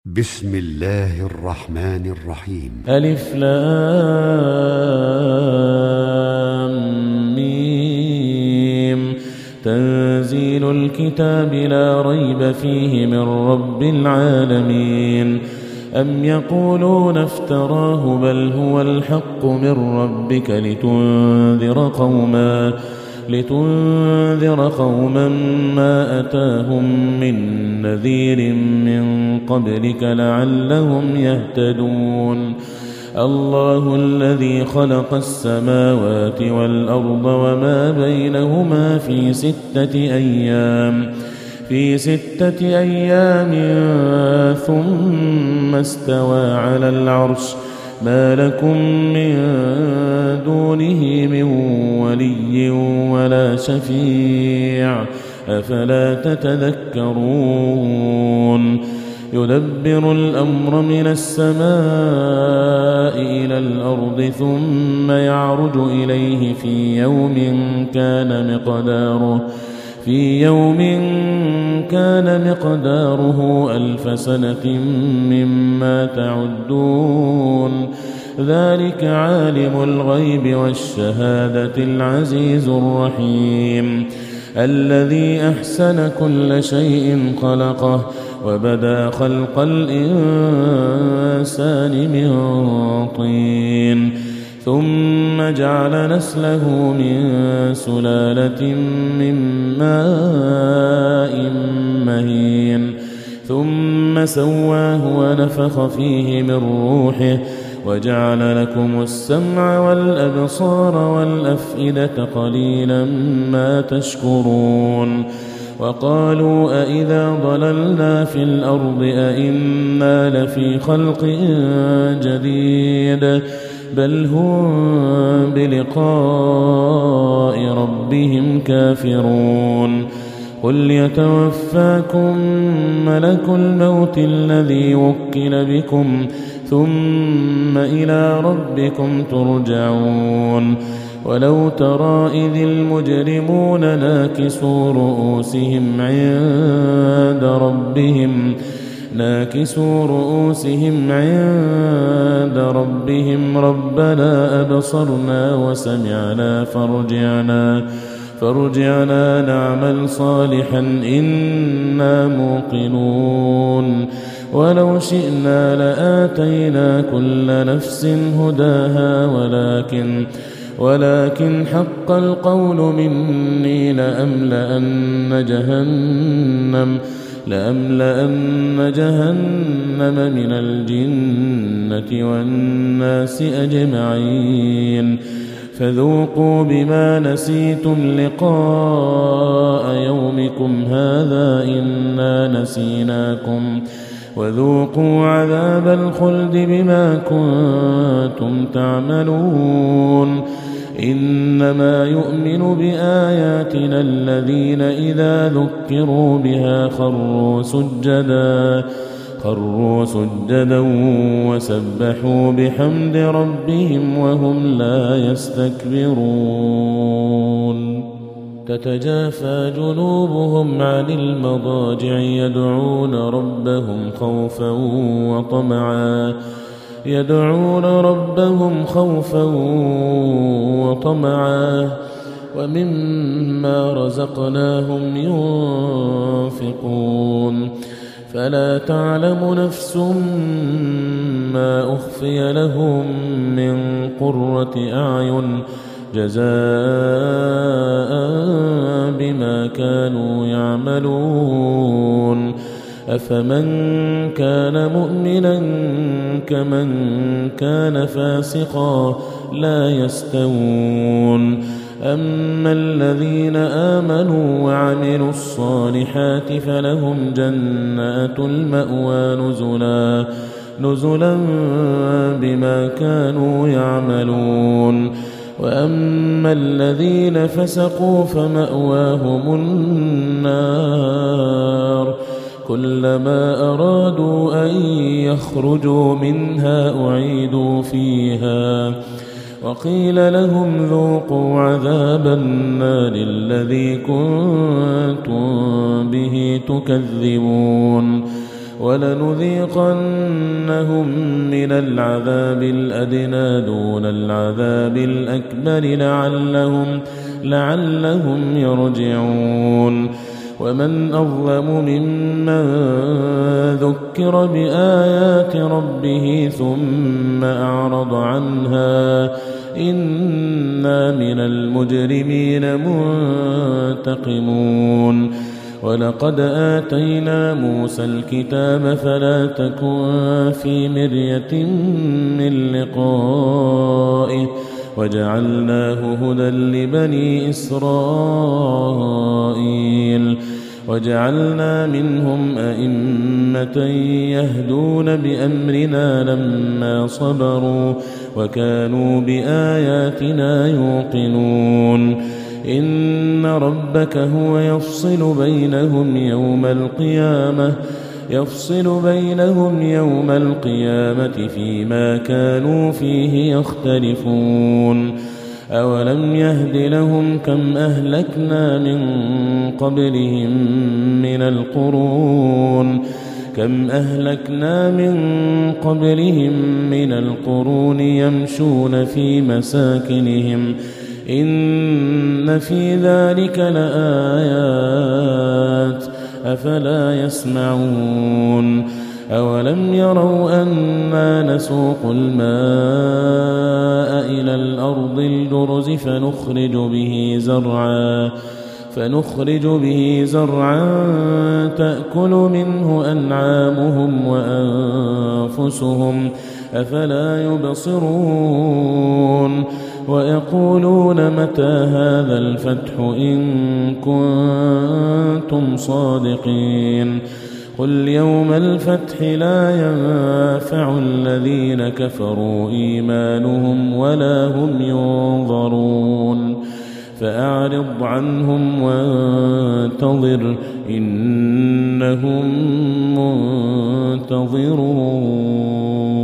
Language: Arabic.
بسم الله الرحمن الرحيم. ألف لام ميم. تنزيل الكتاب لا ريب فيه من رب العالمين. أم يقولون افتراه بل هو الحق من ربك لتنذر قوما ما أتاهم من نذير من قبلك لعلهم يهتدون. الله الذي خلق السماوات والأرض وما بينهما في ستة أيام ثم استوى على العرش ما لكم من دونه من ولي ولا شفيع أفلا تتذكرون. يدبر الأمر من السماء إلى الأرض ثم يعرج إليه في يوم كان مقداره 1000 سنة مما تعدون. ذلك عالم الغيب والشهادة العزيز الرحيم الذي أحسن كل شيء خلقه وبدأ خلق الإنسان من طين ثم جعل نسله من سلالة من ماء مهين ثم سواه ونفخ فيه من روحه وجعل لكم السمع والأبصار والأفئدة قليلا ما تشكرون. وقالوا أإذا ضللنا في الأرض أإنا لفي خلق جديد بل هم بلقاء ربهم كافرون. قل يتوفاكم ملك الموت الذي وكل بكم ثم إلى ربكم ترجعون. ولو ترى إذ المجرمون ناكسوا رؤوسهم عند ربهم ربنا أبصرنا وسمعنا فارجعنا نعمل صالحا إنا موقنون. ولو شئنا لآتينا كل نفس هداها ولكن حق القول مني لأملأن جهنم من الجنة والناس أجمعين. فذوقوا بما نسيتم لقاء يومكم هذا إنا نسيناكم وذوقوا عذاب الخلد بما كنتم تعملون. إنما يؤمن بآياتنا الذين إذا ذكروا بها خروا سجدا وسبحوا بحمد ربهم وهم لا يستكبرون. تتجافى جنوبهم عن المضاجع يدعون ربهم خوفا وطمعا ومما رزقناهم ينفقون. فلا تعلم نفس ما أخفي لهم من قرة أعين جزاء بما كانوا يعملون. أفمن كان مؤمنا كمن كان فاسقا لا يستوون. أما الذين آمنوا وعملوا الصالحات فلهم جنات المأوى نزلا بما كانوا يعملون. وأما الذين فسقوا فمأواهم النار كلما أرادوا أن يخرجوا منها أعيدوا فيها وقيل لهم ذوقوا عذاب النار الذي كنتم به تكذبون. ولنذيقنهم من العذاب الأدنى دون العذاب الأكبر لعلهم يرجعون ومن أظلم ممن ذكر بآيات ربه ثم أعرض عنها إنا من المجرمين منتقمون ولقد آتينا موسى الكتاب فلا تكن في مرية من لقائه وجعلناه هدى لبني إسرائيل وجعلنا منهم أئمة يهدون بأمرنا لما صبروا وكانوا بآياتنا يوقنون إن ربك هو يفصل بينهم يوم القيامة فيما كانوا فيه يختلفون أولم يهد لهم كم أهلكنا من قبلهم من القرون يمشون في مساكنهم إن في ذلك لآيات أفلا يسمعون أولم يروا أنا نسوق الماء إلى الأرض الجرز فنخرج به زرعا تأكل منه أنعامهم وأنفسهم أفلا يبصرون ويقولون متى هذا الفتح إن كنتم صادقين قل يوم الفتح لا ينفع الذين كفروا إيمانهم ولا هم ينظرون فأعرض عنهم وانتظر إنهم منتظرون